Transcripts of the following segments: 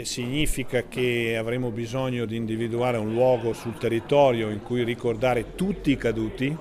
Significa che avremo bisogno di individuare un luogo sul territorio in cui ricordare tutti i caduti,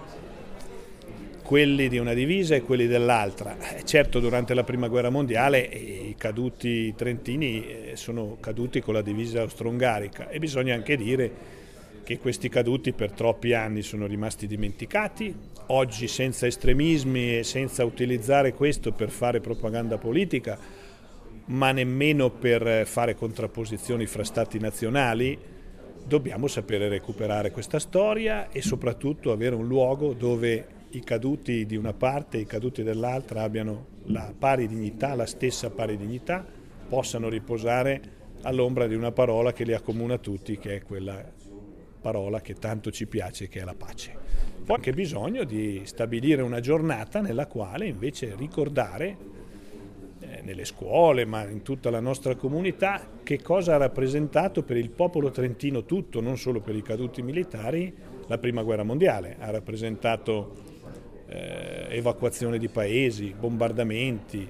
quelli di una divisa e quelli dell'altra. Certo, durante la Prima Guerra Mondiale i caduti trentini sono caduti con la divisa austro-ungarica e bisogna anche dire che questi caduti per troppi anni sono rimasti dimenticati. Oggi, senza estremismi e senza utilizzare questo per fare propaganda politica, ma nemmeno per fare contrapposizioni fra stati nazionali, dobbiamo sapere recuperare questa storia e soprattutto avere un luogo dove i caduti di una parte e i caduti dell'altra abbiano la pari dignità, la stessa pari dignità, possano riposare all'ombra di una parola che li accomuna tutti, che è quella parola che tanto ci piace, che è la pace. Poi anche bisogno di stabilire una giornata nella quale invece ricordare nelle scuole, ma in tutta la nostra comunità, che cosa ha rappresentato per il popolo trentino tutto, non solo per i caduti militari, la Prima Guerra Mondiale. Ha rappresentato evacuazione di paesi, bombardamenti,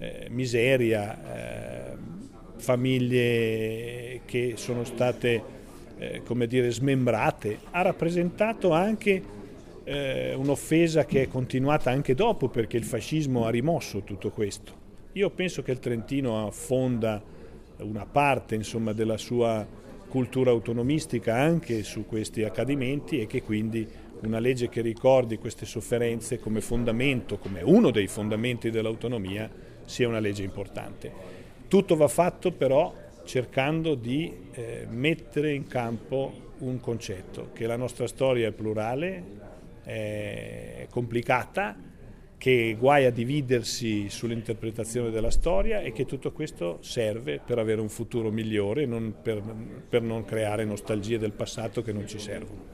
miseria, famiglie che sono state, come dire, smembrate. Ha rappresentato anche un'offesa che è continuata anche dopo, perché il fascismo ha rimosso tutto questo. Io penso che il Trentino affonda una parte, insomma, della sua cultura autonomistica anche su questi accadimenti e che quindi una legge che ricordi queste sofferenze come fondamento, come uno dei fondamenti dell'autonomia, sia una legge importante. Tutto va fatto però cercando di mettere in campo un concetto, che la nostra storia è plurale, è complicata, che guai a dividersi sull'interpretazione della storia e che tutto questo serve per avere un futuro migliore, per non creare nostalgie del passato che non ci servono.